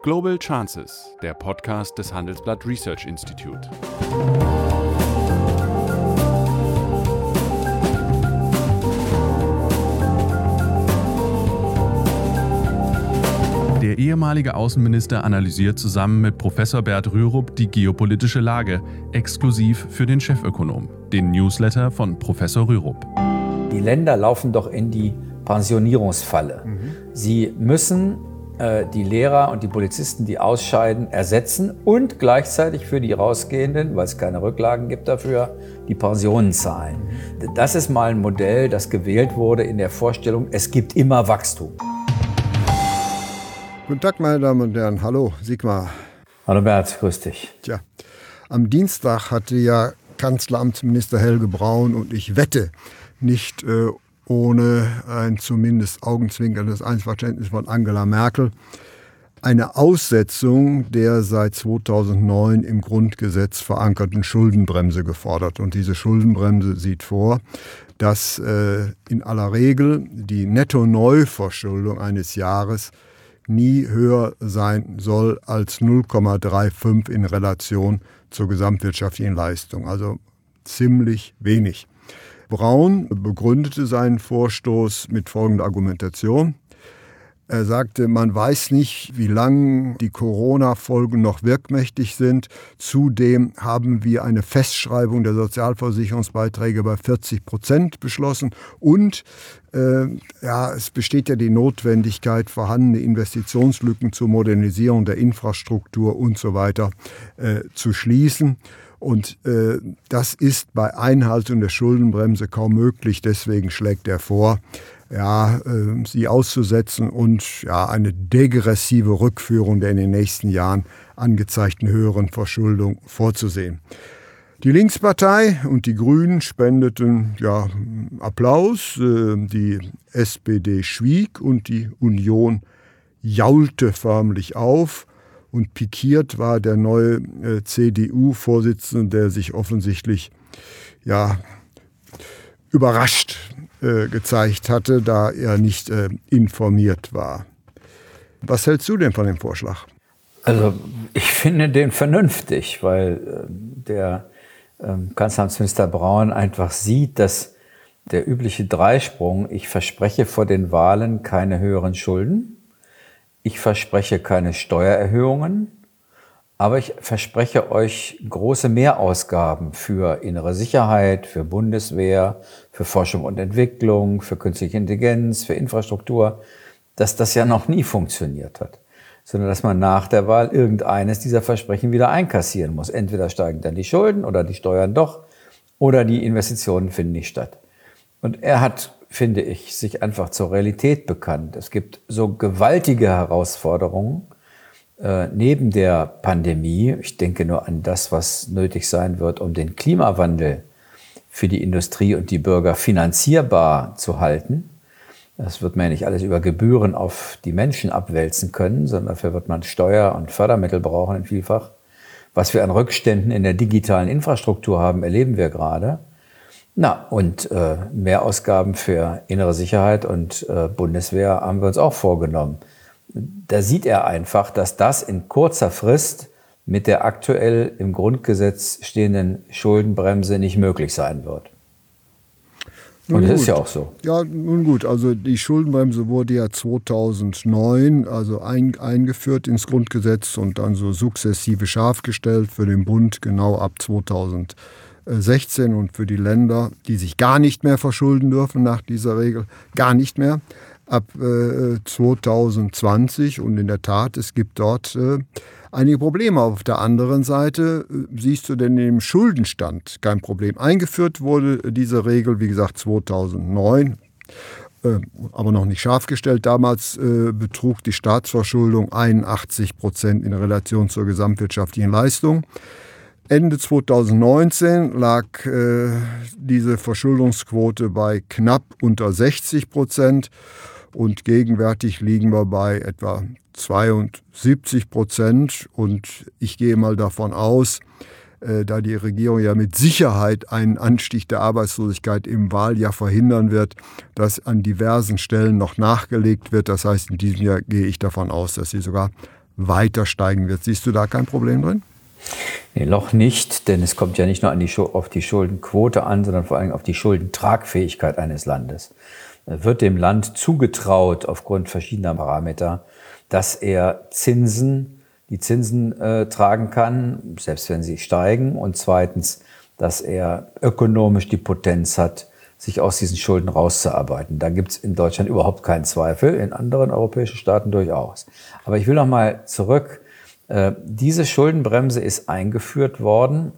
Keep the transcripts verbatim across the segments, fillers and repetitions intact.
Global Chances, der Podcast des Handelsblatt Research Institute. Der ehemalige Außenminister analysiert zusammen mit Professor Bert Rürup die geopolitische Lage, exklusiv für den Chefökonom, den Newsletter von Professor Rürup. Die Länder laufen doch in die Pensionierungsfalle. Mhm. Sie müssen äh, die Lehrer und die Polizisten, die ausscheiden, ersetzen und gleichzeitig für die rausgehenden, weil es keine Rücklagen gibt dafür, die Pensionen zahlen. Mhm. Das ist mal ein Modell, das gewählt wurde in der Vorstellung, es gibt immer Wachstum. Guten Tag, meine Damen und Herren. Hallo, Sigmar. Hallo Bert, grüß dich. Tja, am Dienstag hatte ja Kanzleramtsminister Helge Braun, und ich wette, nicht äh, ohne ein zumindest augenzwinkerndes Einverständnis von Angela Merkel, eine Aussetzung der seit zweitausendneun im Grundgesetz verankerten Schuldenbremse gefordert. Und diese Schuldenbremse sieht vor, dass äh, in aller Regel die Netto-Neuverschuldung eines Jahres nie höher sein soll als null Komma fünfunddreißig in Relation zur gesamtwirtschaftlichen Leistung. Also ziemlich wenig. Braun begründete seinen Vorstoß mit folgender Argumentation. Er sagte, man weiß nicht, wie lange die Corona-Folgen noch wirkmächtig sind. Zudem haben wir eine Festschreibung der Sozialversicherungsbeiträge bei vierzig Prozent beschlossen. Und äh, ja, es besteht ja die Notwendigkeit, vorhandene Investitionslücken zur Modernisierung der Infrastruktur und so weiter äh, zu schließen. Und äh, das ist bei Einhaltung der Schuldenbremse kaum möglich. Deswegen schlägt er vor, ja, äh, sie auszusetzen und ja, eine degressive Rückführung der in den nächsten Jahren angezeigten höheren Verschuldung vorzusehen. Die Linkspartei und die Grünen spendeten ja, Applaus, äh, die S P D schwieg und die Union jaulte förmlich auf. Und pikiert war der neue äh, C D U-Vorsitzende, der sich offensichtlich ja, überrascht äh, gezeigt hatte, da er nicht äh, informiert war. Was hältst du denn von dem Vorschlag? Also ich finde den vernünftig, weil äh, der äh, Kanzleramtsminister Braun einfach sieht, dass der übliche Dreisprung, ich verspreche vor den Wahlen keine höheren Schulden, ich verspreche keine Steuererhöhungen, aber ich verspreche euch große Mehrausgaben für innere Sicherheit, für Bundeswehr, für Forschung und Entwicklung, für künstliche Intelligenz, für Infrastruktur, dass das ja noch nie funktioniert hat, sondern dass man nach der Wahl irgendeines dieser Versprechen wieder einkassieren muss. Entweder steigen dann die Schulden oder die Steuern doch oder die Investitionen finden nicht statt. Und er hat, finde ich, sich einfach zur Realität bekannt. Es gibt so gewaltige Herausforderungen äh, neben der Pandemie. Ich denke nur an das, was nötig sein wird, um den Klimawandel für die Industrie und die Bürger finanzierbar zu halten. Das wird man ja nicht alles über Gebühren auf die Menschen abwälzen können, sondern dafür wird man Steuer- und Fördermittel brauchen in Vielfach. Was wir an Rückständen in der digitalen Infrastruktur haben, erleben wir gerade. Na, und äh, Mehrausgaben für innere Sicherheit und äh, Bundeswehr haben wir uns auch vorgenommen. Da sieht er einfach, dass das in kurzer Frist mit der aktuell im Grundgesetz stehenden Schuldenbremse nicht möglich sein wird. Und das ist ja auch so. Ja, nun gut, also die Schuldenbremse wurde ja zweitausendneun also ein, eingeführt ins Grundgesetz und dann so sukzessive scharf gestellt für den Bund genau ab zweitausendsechzehn und für die Länder, die sich gar nicht mehr verschulden dürfen nach dieser Regel, gar nicht mehr, ab äh, zweitausendzwanzig. Und in der Tat, es gibt dort äh, einige Probleme. Auf der anderen Seite äh, siehst du denn im Schuldenstand kein Problem. Eingeführt wurde diese Regel, wie gesagt, zweitausendneun, äh, aber noch nicht scharf gestellt. Damals äh, betrug die Staatsverschuldung einundachtzig Prozent in Relation zur gesamtwirtschaftlichen Leistung. Ende zweitausendneunzehn lag äh, diese Verschuldungsquote bei knapp unter sechzig Prozent und gegenwärtig liegen wir bei etwa zweiundsiebzig Prozent. Und ich gehe mal davon aus, äh, da die Regierung ja mit Sicherheit einen Anstieg der Arbeitslosigkeit im Wahljahr verhindern wird, dass an diversen Stellen noch nachgelegt wird. Das heißt, in diesem Jahr gehe ich davon aus, dass sie sogar weiter steigen wird. Siehst du da kein Problem drin? Nee, noch nicht, denn es kommt ja nicht nur an die, auf die Schuldenquote an, sondern vor allem auf die Schuldentragfähigkeit eines Landes. Wird dem Land zugetraut, aufgrund verschiedener Parameter, dass er Zinsen, die Zinsen äh, tragen kann, selbst wenn sie steigen, und zweitens, dass er ökonomisch die Potenz hat, sich aus diesen Schulden rauszuarbeiten. Da gibt es in Deutschland überhaupt keinen Zweifel, in anderen europäischen Staaten durchaus. Aber ich will noch mal zurück. Äh, diese Schuldenbremse ist eingeführt worden,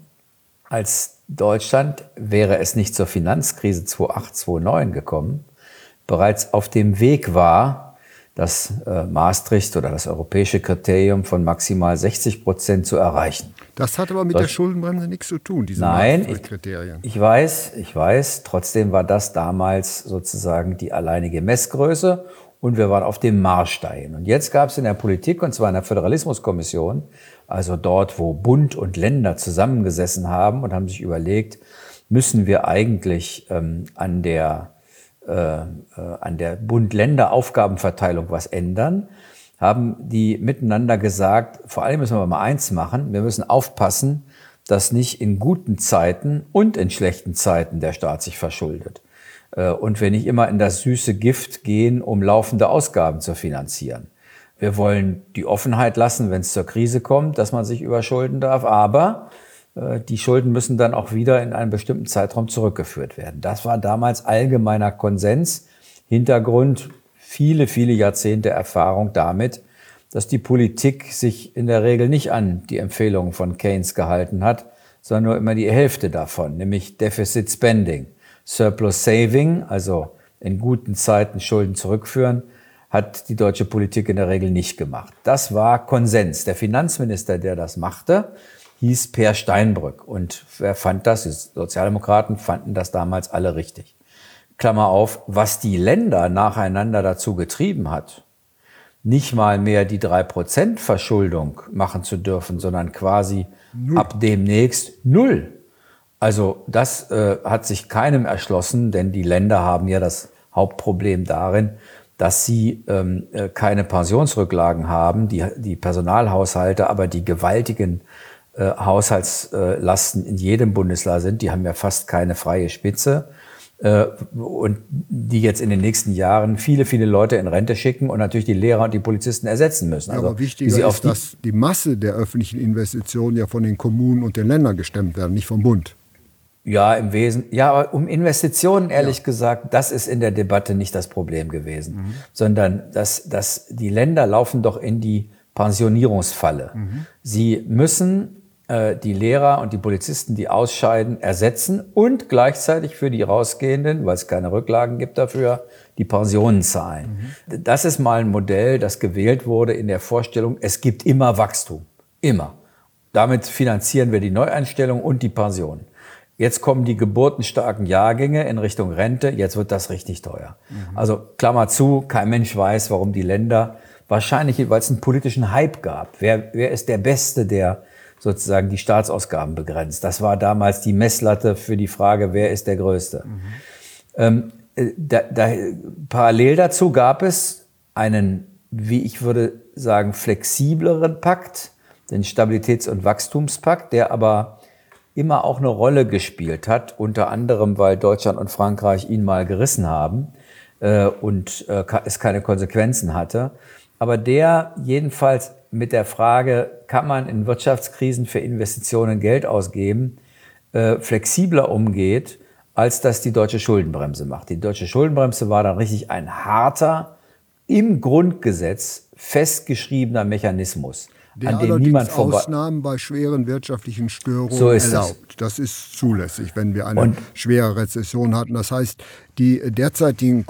als Deutschland, wäre es nicht zur Finanzkrise zweitausendacht, zweitausendneun gekommen, bereits auf dem Weg war, das äh, Maastricht oder das europäische Kriterium von maximal sechzig Prozent zu erreichen. Das hat aber mit Deutsch- der Schuldenbremse nichts zu tun, diese Nein, Maastricht-Kriterien. Ich, ich weiß, ich weiß, trotzdem war das damals sozusagen die alleinige Messgröße und wir waren auf dem Marsch dahin. Und jetzt gab es in der Politik, und zwar in der Föderalismuskommission, also dort, wo Bund und Länder zusammengesessen haben und haben sich überlegt, müssen wir eigentlich ähm, an der Äh, an der Bund-Länder-Aufgabenverteilung was ändern, haben die miteinander gesagt, vor allem müssen wir mal eins machen, wir müssen aufpassen, dass nicht in guten Zeiten und in schlechten Zeiten der Staat sich verschuldet. Äh, und wir nicht immer in das süße Gift gehen, um laufende Ausgaben zu finanzieren. Wir wollen die Offenheit lassen, wenn es zur Krise kommt, dass man sich überschulden darf, aber die Schulden müssen dann auch wieder in einem bestimmten Zeitraum zurückgeführt werden. Das war damals allgemeiner Konsens. Hintergrund viele, viele Jahrzehnte Erfahrung damit, dass die Politik sich in der Regel nicht an die Empfehlungen von Keynes gehalten hat, sondern nur immer die Hälfte davon, nämlich Deficit Spending. Surplus Saving, also in guten Zeiten Schulden zurückführen, hat die deutsche Politik in der Regel nicht gemacht. Das war Konsens. Der Finanzminister, der das machte, hieß Peer Steinbrück. Und wer fand das? Die Sozialdemokraten fanden das damals alle richtig. Klammer auf, was die Länder nacheinander dazu getrieben hat, nicht mal mehr die drei Prozent Verschuldung machen zu dürfen, sondern quasi null. Ab demnächst null. Also das äh, hat sich keinem erschlossen, denn die Länder haben ja das Hauptproblem darin, dass sie ähm, keine Pensionsrücklagen haben, die, die Personalhaushalte, aber die gewaltigen Äh, Haushaltslasten in jedem Bundesland sind, die haben ja fast keine freie Spitze äh, und die jetzt in den nächsten Jahren viele, viele Leute in Rente schicken und natürlich die Lehrer und die Polizisten ersetzen müssen. Ja, also, aber wichtiger die ist, die dass die Masse der öffentlichen Investitionen ja von den Kommunen und den Ländern gestemmt werden, nicht vom Bund. Ja, im Wesen. Ja, aber um Investitionen, ehrlich ja. gesagt, das ist in der Debatte nicht das Problem gewesen, mhm. sondern dass, dass die Länder laufen doch in die Pensionierungsfalle. Mhm. Sie müssen die Lehrer und die Polizisten, die ausscheiden, ersetzen und gleichzeitig für die rausgehenden, weil es keine Rücklagen gibt dafür, die Pensionen zahlen. Mhm. Das ist mal ein Modell, das gewählt wurde in der Vorstellung, es gibt immer Wachstum. Immer. Damit finanzieren wir die Neueinstellung und die Pensionen. Jetzt kommen die geburtenstarken Jahrgänge in Richtung Rente, jetzt wird das richtig teuer. Mhm. Also Klammer zu, kein Mensch weiß, warum die Länder, wahrscheinlich, weil es einen politischen Hype gab. Wer, wer ist der Beste, der sozusagen die Staatsausgaben begrenzt. Das war damals die Messlatte für die Frage, wer ist der Größte. Mhm. Ähm, da, da, parallel dazu gab es einen, wie ich würde sagen, flexibleren Pakt, den Stabilitäts- und Wachstumspakt, der aber immer auch eine Rolle gespielt hat, unter anderem, weil Deutschland und Frankreich ihn mal gerissen haben äh, und äh, es keine Konsequenzen hatte. Aber der jedenfalls mit der Frage, kann man in Wirtschaftskrisen für Investitionen Geld ausgeben, äh, flexibler umgeht, als das die deutsche Schuldenbremse macht. Die deutsche Schuldenbremse war dann richtig ein harter, im Grundgesetz festgeschriebener Mechanismus, der an dem niemand vorbei... Ausnahmen bei schweren wirtschaftlichen Störungen so ist erlaubt. Es. Das ist zulässig, wenn wir eine Und schwere Rezession hatten. Das heißt, die derzeitigen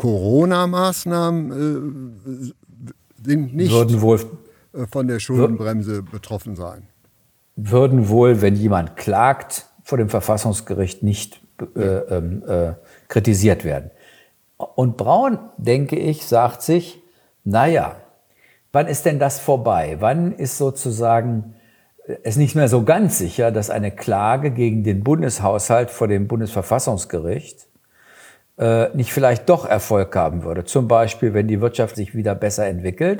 Corona-Maßnahmen äh, sind nicht... Würden wohl von der Schuldenbremse betroffen sein. Würden wohl, wenn jemand klagt, vor dem Verfassungsgericht nicht äh, äh, kritisiert werden. Und Braun, denke ich, sagt sich, naja, wann ist denn das vorbei? Wann ist sozusagen es nicht mehr so ganz sicher, dass eine Klage gegen den Bundeshaushalt vor dem Bundesverfassungsgericht äh, nicht vielleicht doch Erfolg haben würde? Zum Beispiel, wenn die Wirtschaft sich wieder besser entwickelt.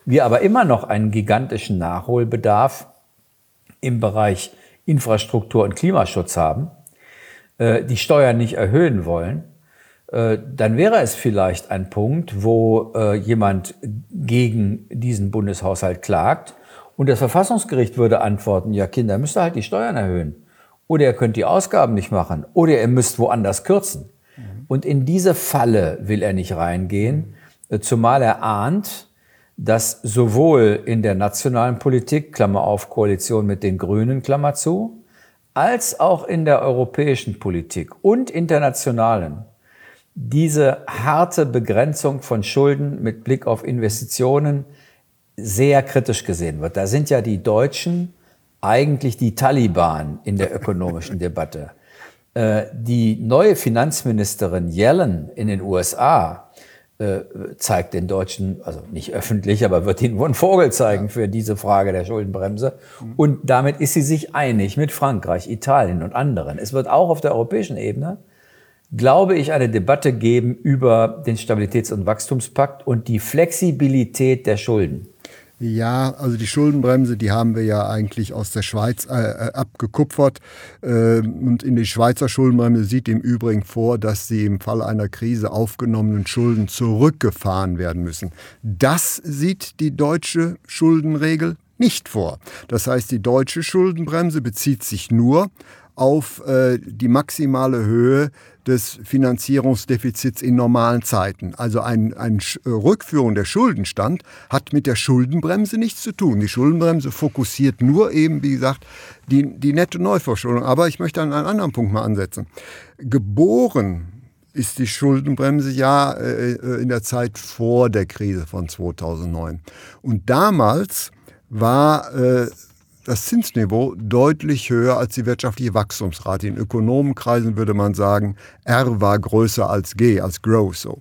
Wir aber immer noch einen gigantischen Nachholbedarf im Bereich Infrastruktur und Klimaschutz haben, äh, die Steuern nicht erhöhen wollen, äh, dann wäre es vielleicht ein Punkt, wo äh, jemand gegen diesen Bundeshaushalt klagt und das Verfassungsgericht würde antworten, ja Kinder, müsst ihr halt die Steuern erhöhen. Oder ihr könnt die Ausgaben nicht machen. Oder ihr müsst woanders kürzen. Mhm. Und in diese Falle will er nicht reingehen, zumal er ahnt, dass sowohl in der nationalen Politik, Klammer auf, Koalition mit den Grünen, Klammer zu, als auch in der europäischen Politik und internationalen diese harte Begrenzung von Schulden mit Blick auf Investitionen sehr kritisch gesehen wird. Da sind ja die Deutschen eigentlich die Taliban in der ökonomischen Debatte. Äh, die neue Finanzministerin Yellen in den U S A äh, zeigt den Deutschen, also nicht öffentlich, aber wird ihnen wohl einen Vogel zeigen für diese Frage der Schuldenbremse. Und damit ist sie sich einig mit Frankreich, Italien und anderen. Es wird auch auf der europäischen Ebene, glaube ich, eine Debatte geben über den Stabilitäts- und Wachstumspakt und die Flexibilität der Schulden. Ja, also die Schuldenbremse, die haben wir ja eigentlich aus der Schweiz äh, abgekupfert. Äh, und in die Schweizer Schuldenbremse sieht im Übrigen vor, dass die im Fall einer Krise aufgenommenen Schulden zurückgefahren werden müssen. Das sieht die deutsche Schuldenregel nicht vor. Das heißt, die deutsche Schuldenbremse bezieht sich nur auf äh, die maximale Höhe des Finanzierungsdefizits in normalen Zeiten. Also eine ein Rückführung der Schuldenstand hat mit der Schuldenbremse nichts zu tun. Die Schuldenbremse fokussiert nur eben, wie gesagt, die, die nette Neuverschuldung. Aber ich möchte an einen anderen Punkt mal ansetzen. Geboren ist die Schuldenbremse ja äh, in der Zeit vor der Krise von zweitausendneun. Und damals war äh, das Zinsniveau deutlich höher als die wirtschaftliche Wachstumsrate. In Ökonomenkreisen würde man sagen, R war größer als G, als Growth. So.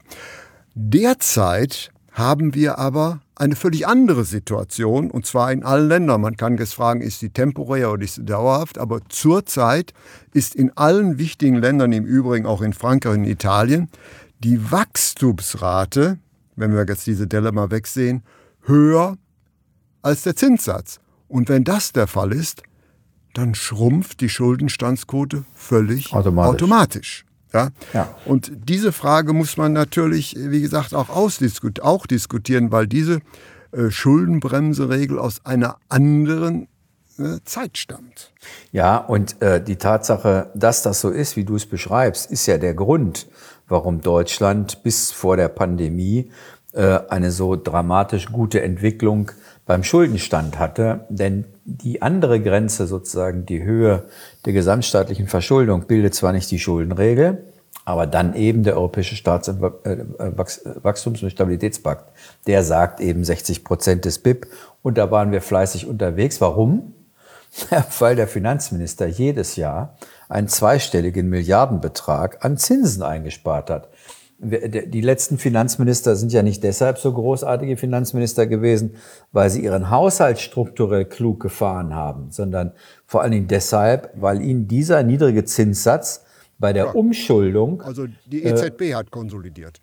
Derzeit haben wir aber eine völlig andere Situation, und zwar in allen Ländern. Man kann jetzt fragen, ist sie temporär oder ist sie dauerhaft, aber zurzeit ist in allen wichtigen Ländern, im Übrigen auch in Frankreich und Italien, die Wachstumsrate, wenn wir jetzt diese Delle mal wegsehen, höher als der Zinssatz. Und wenn das der Fall ist, dann schrumpft die Schuldenstandsquote völlig automatisch. automatisch. Ja? Ja. Und diese Frage muss man natürlich, wie gesagt, auch, ausdiskut- auch diskutieren, weil diese äh, Schuldenbremseregel aus einer anderen äh, Zeit stammt. Ja, und äh, die Tatsache, dass das so ist, wie du es beschreibst, ist ja der Grund, warum Deutschland bis vor der Pandemie äh, eine so dramatisch gute Entwicklung beim Schuldenstand hatte, denn die andere Grenze, sozusagen die Höhe der gesamtstaatlichen Verschuldung, bildet zwar nicht die Schuldenregel, aber dann eben der Europäische Staats- und Wachstums- und Stabilitätspakt. Der sagt eben sechzig Prozent des B I P und da waren wir fleißig unterwegs. Warum? Weil der Finanzminister jedes Jahr einen zweistelligen Milliardenbetrag an Zinsen eingespart hat. Die letzten Finanzminister sind ja nicht deshalb so großartige Finanzminister gewesen, weil sie ihren Haushalt strukturell klug gefahren haben, sondern vor allen Dingen deshalb, weil ihnen dieser niedrige Zinssatz bei der ja. Umschuldung... Also die E Z B äh, hat konsolidiert.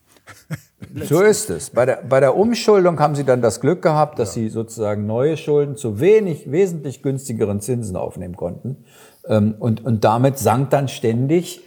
So ist es. Bei der, bei der Umschuldung haben sie dann das Glück gehabt, dass ja. sie sozusagen neue Schulden zu wenig, wesentlich günstigeren Zinsen aufnehmen konnten. Und, und damit sank dann ständig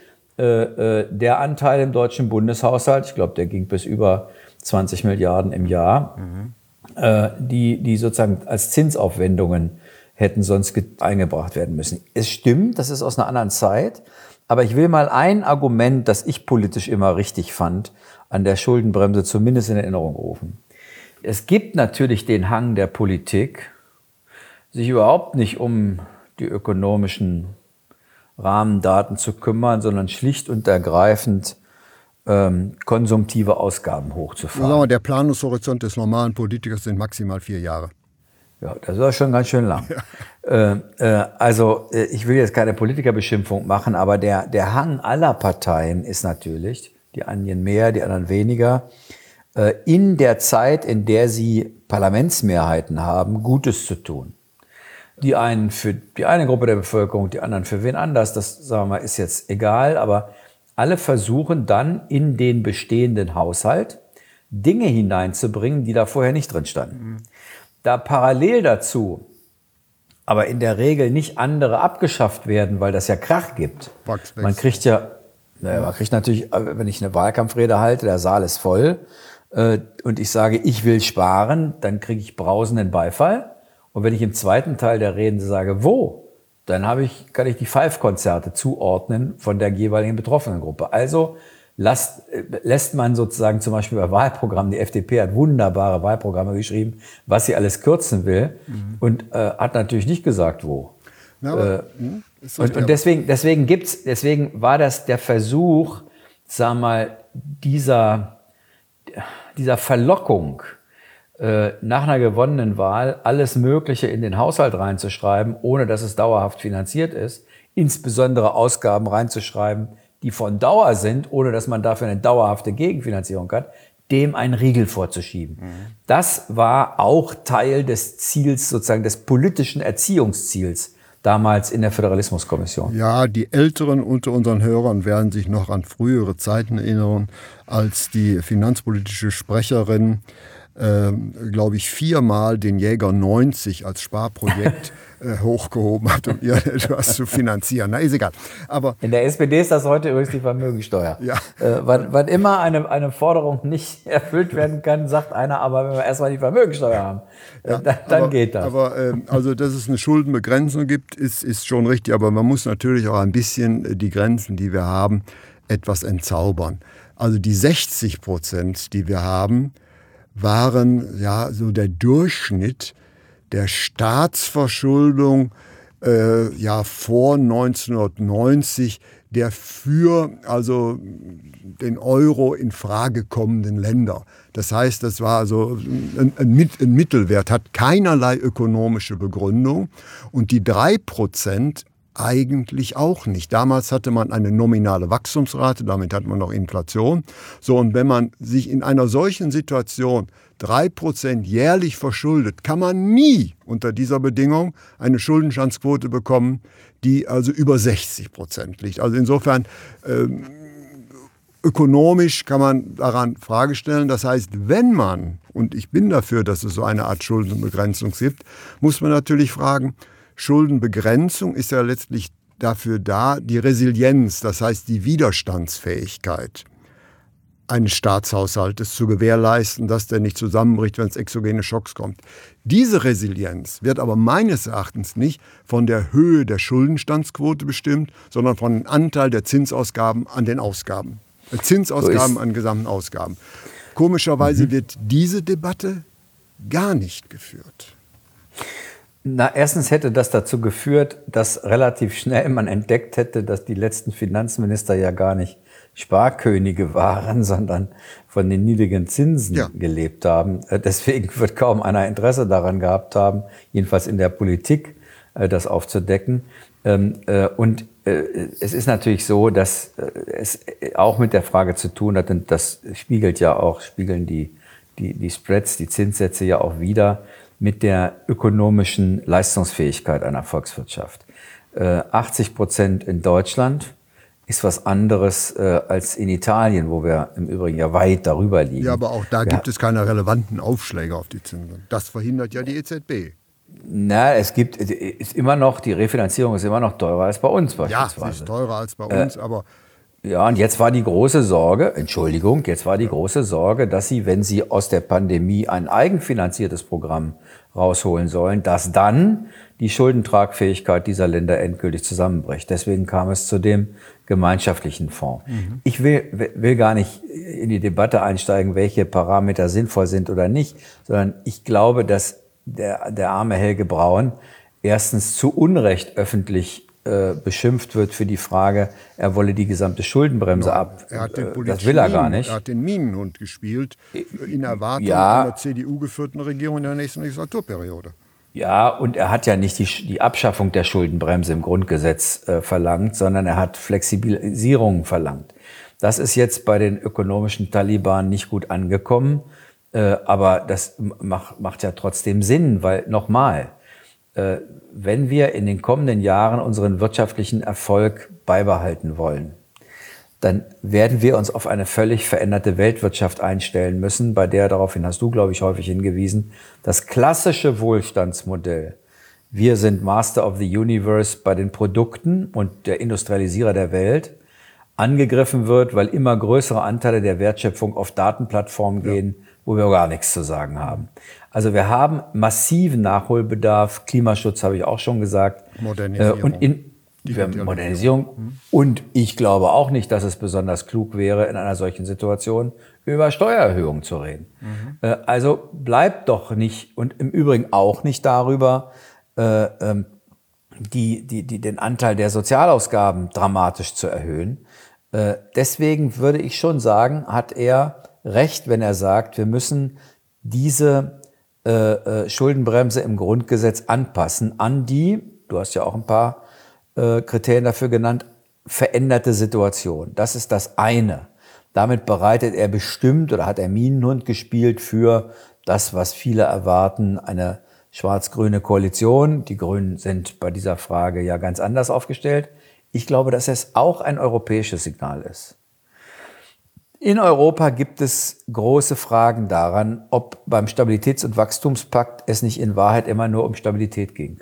der Anteil im deutschen Bundeshaushalt, ich glaube, der ging bis über zwanzig Milliarden im Jahr, mhm. die, die sozusagen als Zinsaufwendungen hätten sonst eingebracht werden müssen. Es stimmt, das ist aus einer anderen Zeit, aber ich will mal ein Argument, das ich politisch immer richtig fand, an der Schuldenbremse zumindest in Erinnerung rufen. Es gibt natürlich den Hang der Politik, sich überhaupt nicht um die ökonomischen Rahmendaten zu kümmern, sondern schlicht und ergreifend ähm, konsumtive Ausgaben hochzufahren. Sagen wir, der Planungshorizont des normalen Politikers sind maximal vier Jahre. Ja, das war schon ganz schön lang. Ja. Äh, äh, also äh, ich will jetzt keine Politikerbeschimpfung machen, aber der, der Hang aller Parteien ist natürlich, die einen mehr, die anderen weniger, äh, in der Zeit, in der sie Parlamentsmehrheiten haben, Gutes zu tun. Die einen für die eine Gruppe der Bevölkerung, die anderen für wen anders, das sagen wir mal, ist jetzt egal, aber alle versuchen dann in den bestehenden Haushalt Dinge hineinzubringen, die da vorher nicht drin standen. Mhm. Da parallel dazu aber in der Regel nicht andere abgeschafft werden, weil das ja Krach gibt. Man kriegt ja, naja, man kriegt natürlich, wenn ich eine Wahlkampfrede halte, der Saal ist voll äh, und ich sage, ich will sparen, dann kriege ich brausenden Beifall. Und wenn ich im zweiten Teil der Reden sage, wo, dann habe ich, kann ich die Pfeifkonzerte zuordnen von der jeweiligen betroffenen Gruppe. Also Lasst, lässt man sozusagen zum Beispiel bei Wahlprogrammen, die F D P hat wunderbare Wahlprogramme geschrieben, was sie alles kürzen will, mhm. und äh, hat natürlich nicht gesagt, wo. Ja, aber, äh, und, und deswegen, deswegen gibt's, deswegen war das der Versuch, sag mal, dieser, dieser Verlockung, äh, nach einer gewonnenen Wahl alles Mögliche in den Haushalt reinzuschreiben, ohne dass es dauerhaft finanziert ist, insbesondere Ausgaben reinzuschreiben, die von Dauer sind, ohne dass man dafür eine dauerhafte Gegenfinanzierung hat, dem einen Riegel vorzuschieben. Mhm. Das war auch Teil des Ziels, sozusagen des politischen Erziehungsziels, damals in der Föderalismuskommission. Ja, die Älteren unter unseren Hörern werden sich noch an frühere Zeiten erinnern, als die finanzpolitische Sprecherin, äh, glaube ich, viermal den Jäger neunzig als Sparprojekt hochgehoben hat, um ihr etwas zu finanzieren. Na, ist egal. Aber in der S P D ist das heute übrigens die Vermögensteuer. Ja. Äh, wann, wann immer eine, eine Forderung nicht erfüllt werden kann, sagt einer, aber wenn wir erstmal die Vermögensteuer haben, äh, ja, dann, dann aber, geht das. Aber äh, also, dass es eine Schuldenbegrenzung gibt, ist, ist schon richtig. Aber man muss natürlich auch ein bisschen die Grenzen, die wir haben, etwas entzaubern. Also die sechzig Prozent, die wir haben, waren ja so der Durchschnitt der Staatsverschuldung äh, ja vor neunzehnhundertneunzig der für also den Euro in Frage kommenden Länder. Das heißt, das war also ein, ein, ein Mittelwert, hat keinerlei ökonomische Begründung, und die drei Prozent eigentlich auch nicht. Damals hatte man eine nominale Wachstumsrate, damit hat man noch Inflation. So, und wenn man sich in einer solchen Situation drei Prozent jährlich verschuldet, kann man nie unter dieser Bedingung eine Schuldenstandsquote bekommen, die also über sechzig Prozent liegt. Also insofern ähm, ökonomisch kann man daran Frage stellen. Das heißt, wenn man, und ich bin dafür, dass es so eine Art Schuldenbegrenzung gibt, muss man natürlich fragen, Schuldenbegrenzung ist ja letztlich dafür da, die Resilienz, das heißt die Widerstandsfähigkeit eines Staatshaushaltes zu gewährleisten, dass der nicht zusammenbricht, wenn es exogene Schocks kommt. Diese Resilienz wird aber meines Erachtens nicht von der Höhe der Schuldenstandsquote bestimmt, sondern von dem Anteil der Zinsausgaben an den Ausgaben. Zinsausgaben so an gesamten Ausgaben. Komischerweise mhm. wird diese Debatte gar nicht geführt. Na, erstens hätte das dazu geführt, dass relativ schnell man entdeckt hätte, dass die letzten Finanzminister ja gar nicht Sparkönige waren, sondern von den niedrigen Zinsen ja. gelebt haben. Deswegen wird kaum einer Interesse daran gehabt haben, jedenfalls in der Politik, das aufzudecken. Und es ist natürlich so, dass es auch mit der Frage zu tun hat, und das spiegelt ja auch, spiegeln die, die, die Spreads, die Zinssätze ja auch wider, mit der ökonomischen Leistungsfähigkeit einer Volkswirtschaft. achtzig Prozent in Deutschland ist was anderes äh, als in Italien, wo wir im Übrigen ja weit darüber liegen. Ja, aber auch da ja. gibt es keine relevanten Aufschläge auf die Zinsen. Das verhindert ja die E Z B. Na, es gibt, ist immer noch, die Refinanzierung ist immer noch teurer als bei uns beispielsweise. Ja, sie ist teurer als bei uns, äh, aber... Ja, und jetzt war die große Sorge, Entschuldigung, jetzt war die große Sorge, dass Sie, wenn Sie aus der Pandemie ein eigenfinanziertes Programm rausholen sollen, dass dann die Schuldentragfähigkeit dieser Länder endgültig zusammenbricht. Deswegen kam es zu dem gemeinschaftlichen Fonds. Mhm. Ich will, will gar nicht in die Debatte einsteigen, welche Parameter sinnvoll sind oder nicht, sondern ich glaube, dass der, der arme Helge Braun erstens zu Unrecht öffentlich äh, beschimpft wird für die Frage, er wolle die gesamte Schuldenbremse Nein, ab. Er hat den das will er gar nicht. Er hat den Minenhund gespielt, in Erwartung ja. einer C D U-geführten Regierung in der nächsten Legislaturperiode. Ja, und er hat ja nicht die, die Abschaffung der Schuldenbremse im Grundgesetz äh, verlangt, sondern er hat Flexibilisierung verlangt. Das ist jetzt bei den ökonomischen Taliban nicht gut angekommen, äh, aber das macht, macht ja trotzdem Sinn, weil nochmal, äh, wenn wir in den kommenden Jahren unseren wirtschaftlichen Erfolg beibehalten wollen, dann werden wir uns auf eine völlig veränderte Weltwirtschaft einstellen müssen, bei der, daraufhin hast du, glaube ich, häufig hingewiesen, das klassische Wohlstandsmodell, wir sind Master of the Universe bei den Produkten und der Industrialisierer der Welt, angegriffen wird, weil immer größere Anteile der Wertschöpfung auf Datenplattformen gehen, ja, wo wir gar nichts zu sagen haben. Also wir haben massiven Nachholbedarf, Klimaschutz habe ich auch schon gesagt. Modernisierung. Äh, und in Die Modernisierung. Mhm. Und ich glaube auch nicht, dass es besonders klug wäre, in einer solchen Situation über Steuererhöhungen zu reden. Mhm. Äh, also bleibt doch nicht, und im Übrigen auch nicht darüber, äh, ähm, die, die, die, den Anteil der Sozialausgaben dramatisch zu erhöhen. Äh, deswegen würde ich schon sagen, hat er recht, wenn er sagt, wir müssen diese äh, äh, Schuldenbremse im Grundgesetz anpassen an die, du hast ja auch ein paar äh, Kriterien dafür genannt, veränderte Situation. Das ist das eine. Damit bereitet er bestimmt oder hat er Minenhund gespielt für das, was viele erwarten, eine schwarz-grüne Koalition. Die Grünen sind bei dieser Frage ja ganz anders aufgestellt. Ich glaube, dass es auch ein europäisches Signal ist. In Europa gibt es große Fragen daran, ob beim Stabilitäts- und Wachstumspakt es nicht in Wahrheit immer nur um Stabilität ging.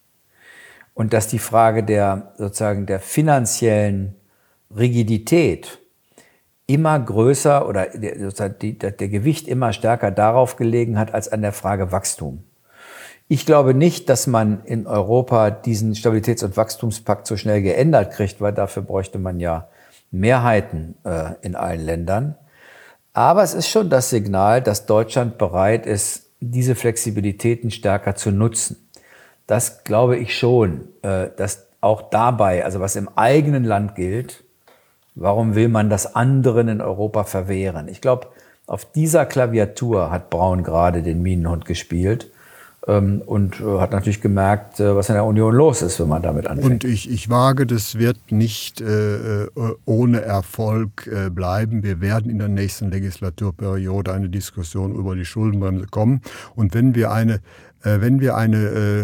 Und dass die Frage der, sozusagen der finanziellen Rigidität immer größer oder der, sozusagen die, der Gewicht immer stärker darauf gelegen hat als an der Frage Wachstum. Ich glaube nicht, dass man in Europa diesen Stabilitäts- und Wachstumspakt so schnell geändert kriegt, weil dafür bräuchte man ja Mehrheiten äh, in allen Ländern. Aber es ist schon das Signal, dass Deutschland bereit ist, diese Flexibilitäten stärker zu nutzen. Das glaube ich schon, äh, dass auch dabei, also was im eigenen Land gilt, warum will man das anderen in Europa verwehren? Ich glaube, auf dieser Klaviatur hat Braun gerade den Minenhund gespielt. Und hat natürlich gemerkt, was in der Union los ist, wenn man damit anfängt. Und ich, ich wage, das wird nicht äh, ohne Erfolg äh, bleiben. Wir werden in der nächsten Legislaturperiode eine Diskussion über die Schuldenbremse kommen. Und wenn wir eine, äh, wenn wir eine äh,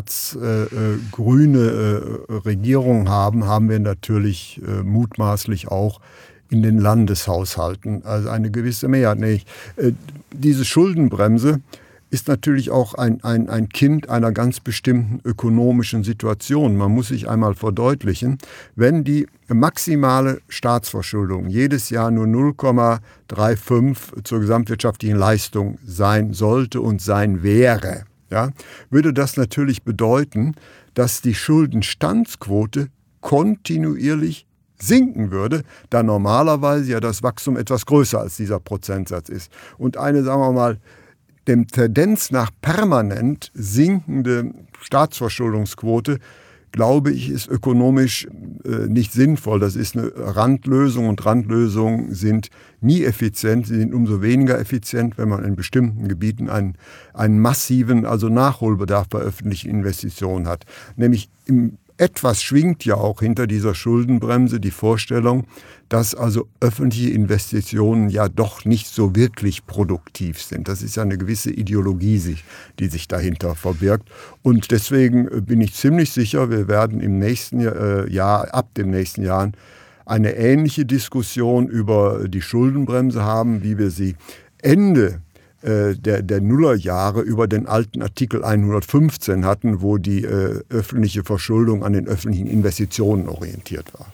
schwarz-grüne äh, Regierung haben, haben wir natürlich äh, mutmaßlich auch in den Landeshaushalten also eine gewisse Mehrheit. Nee, äh, diese Schuldenbremse ist natürlich auch ein, ein, ein Kind einer ganz bestimmten ökonomischen Situation. Man muss sich einmal verdeutlichen, wenn die maximale Staatsverschuldung jedes Jahr nur null Komma fünfunddreißig zur gesamtwirtschaftlichen Leistung sein sollte und sein wäre, ja, würde das natürlich bedeuten, dass die Schuldenstandsquote kontinuierlich sinken würde, da normalerweise ja das Wachstum etwas größer als dieser Prozentsatz ist. Und eine, sagen wir mal, dem Tendenz nach permanent sinkende Staatsverschuldungsquote, glaube ich, ist ökonomisch äh, nicht sinnvoll. Das ist eine Randlösung und Randlösungen sind nie effizient. Sie sind umso weniger effizient, wenn man in bestimmten Gebieten einen, einen massiven, also Nachholbedarf bei öffentlichen Investitionen hat. Nämlich im Etwas schwingt ja auch hinter dieser Schuldenbremse die Vorstellung, dass also öffentliche Investitionen ja doch nicht so wirklich produktiv sind. Das ist ja eine gewisse Ideologie, die sich dahinter verbirgt. Und deswegen bin ich ziemlich sicher, wir werden im nächsten Jahr, ab dem nächsten Jahr, eine ähnliche Diskussion über die Schuldenbremse haben, wie wir sie Ende Der, der Nullerjahre über den alten Artikel hundertfünfzehn hatten, wo die äh, öffentliche Verschuldung an den öffentlichen Investitionen orientiert war.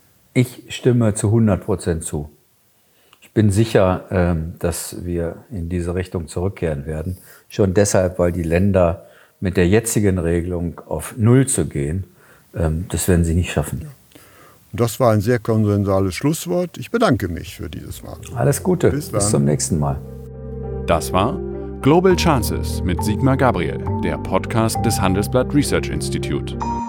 Ich stimme zu hundert Prozent zu. Ich bin sicher, ähm, dass wir in diese Richtung zurückkehren werden. Schon deshalb, weil die Länder mit der jetzigen Regelung auf Null zu gehen, ähm, das werden sie nicht schaffen. Ja. Das war ein sehr konsenssuales Schlusswort. Ich bedanke mich für dieses Mal. Alles Gute. Bis, Bis zum nächsten Mal. Das war Global Chances mit Sigmar Gabriel, der Podcast des Handelsblatt Research Institute.